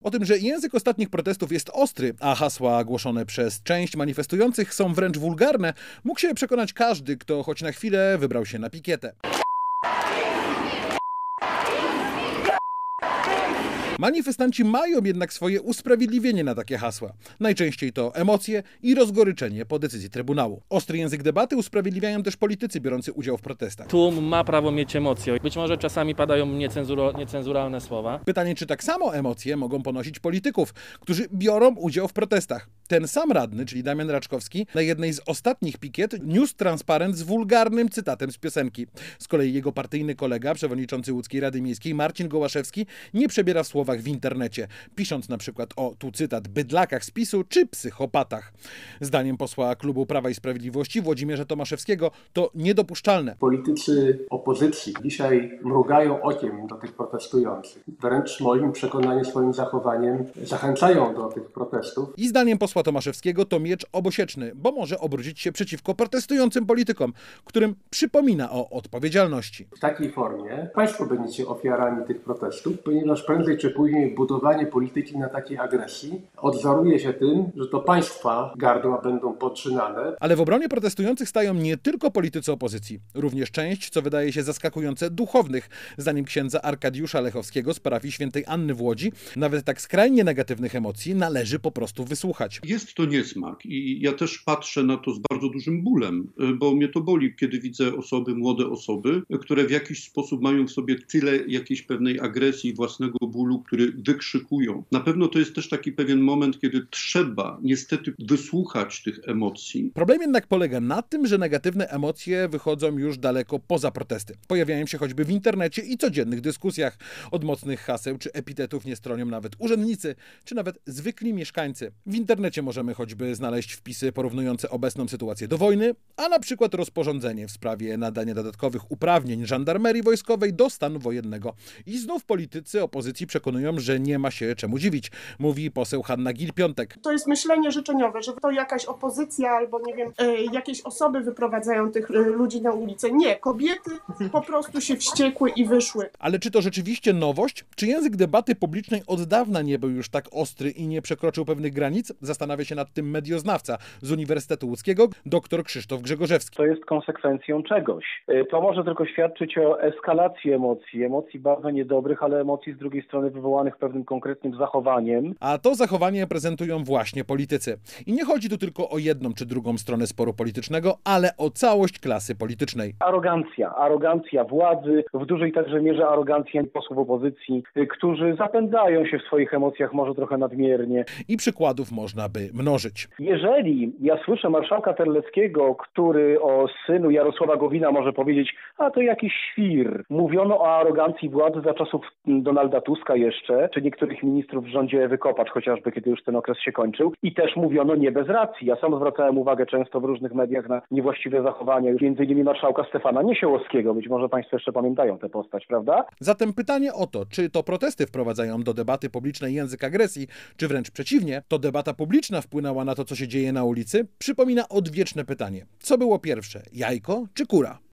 O tym, że język ostatnich protestów jest ostry, a hasła głoszone przez część manifestujących są wręcz wulgarne, mógł się przekonać każdy, kto choć na chwilę wybrał się na pikietę. Manifestanci mają jednak swoje usprawiedliwienie na takie hasła. Najczęściej to emocje i rozgoryczenie po decyzji Trybunału. Ostry język debaty usprawiedliwiają też politycy biorący udział w protestach. Tłum ma prawo mieć emocje. Być może czasami padają niecenzuralne słowa. Pytanie, czy tak samo emocje mogą ponosić polityków, którzy biorą udział w protestach. Ten sam radny, czyli Damian Raczkowski, na jednej z ostatnich pikiet niósł transparent z wulgarnym cytatem z piosenki. Z kolei jego partyjny kolega, przewodniczący łódzkiej Rady Miejskiej Marcin Gołaszewski, nie przebiera w słowach w internecie, pisząc na przykład o, tu cytat, bydlakach z PiS-u czy psychopatach. Zdaniem posła klubu Prawa i Sprawiedliwości Włodzimierza Tomaszewskiego to niedopuszczalne. Politycy opozycji dzisiaj mrugają okiem do tych protestujących. Wręcz moim przekonaniem, swoim zachowaniem zachęcają do tych protestów. I zdaniem posła Tomaszewskiego to miecz obosieczny, bo może obrócić się przeciwko protestującym politykom, którym przypomina o odpowiedzialności. W takiej formie państwo będziecie ofiarami tych protestów, ponieważ prędzej czy później budowanie polityki na takiej agresji odzoruje się tym, że to państwa gardła będą podrzynane. Ale w obronie protestujących stają nie tylko politycy opozycji, również część, co wydaje się zaskakujące, duchownych. Zdaniem księdza Arkadiusza Lechowskiego z parafii Świętej Anny w Łodzi, nawet tak skrajnie negatywnych emocji należy po prostu wysłuchać. Jest to niesmak i ja też patrzę na to z bardzo dużym bólem, bo mnie to boli, kiedy widzę osoby, młode osoby, które w jakiś sposób mają w sobie tyle jakiejś pewnej agresji, własnego bólu, który wykrzykują. Na pewno to jest też taki pewien moment, kiedy trzeba niestety wysłuchać tych emocji. Problem jednak polega na tym, że negatywne emocje wychodzą już daleko poza protesty. Pojawiają się choćby w internecie i codziennych dyskusjach. Od mocnych haseł czy epitetów nie stronią nawet urzędnicy, czy nawet zwykli mieszkańcy. W internecie możemy choćby znaleźć wpisy porównujące obecną sytuację do wojny, a na przykład rozporządzenie w sprawie nadania dodatkowych uprawnień żandarmerii wojskowej do stanu wojennego. I znów politycy opozycji przekonują, że nie ma się czemu dziwić, mówi poseł Hanna Gill-Piątek. To jest myślenie życzeniowe, że to jakaś opozycja albo nie wiem, jakieś osoby wyprowadzają tych ludzi na ulicę. Nie, kobiety po prostu się wściekły i wyszły. Ale czy to rzeczywiście nowość? Czy język debaty publicznej od dawna nie był już tak ostry i nie przekroczył pewnych granic? Zastanawia się nad tym medioznawca z Uniwersytetu Łódzkiego, dr Krzysztof Grzegorzewski. To jest konsekwencją czegoś. To może tylko świadczyć o eskalacji emocji bardzo niedobrych, ale emocji z drugiej strony wywołanych pewnym konkretnym zachowaniem. A to zachowanie prezentują właśnie politycy. I nie chodzi tu tylko o jedną czy drugą stronę sporu politycznego, ale o całość klasy politycznej. Arogancja władzy, w dużej także mierze arogancja posłów opozycji, którzy zapędzają się w swoich emocjach może trochę nadmiernie. I przykładów można by mnożyć. Jeżeli ja słyszę marszałka Terleckiego, który o synu Jarosława Gowina może powiedzieć, a to jakiś świr. Mówiono o arogancji władzy za czasów Donalda Tuska jeszcze, czy niektórych ministrów w rządzie Ewy Kopacz, chociażby kiedy już ten okres się kończył. I też mówiono nie bez racji. Ja sam zwracałem uwagę często w różnych mediach na niewłaściwe zachowania, już między innymi marszałka Stefana Niesiołowskiego. Być może państwo jeszcze pamiętają tę postać, prawda? Zatem pytanie o to, czy to protesty wprowadzają do debaty publicznej język agresji, czy wręcz przeciwnie, to debata publiczna wpłynęła na to, co się dzieje na ulicy, przypomina odwieczne pytanie. Co było pierwsze, jajko czy kura?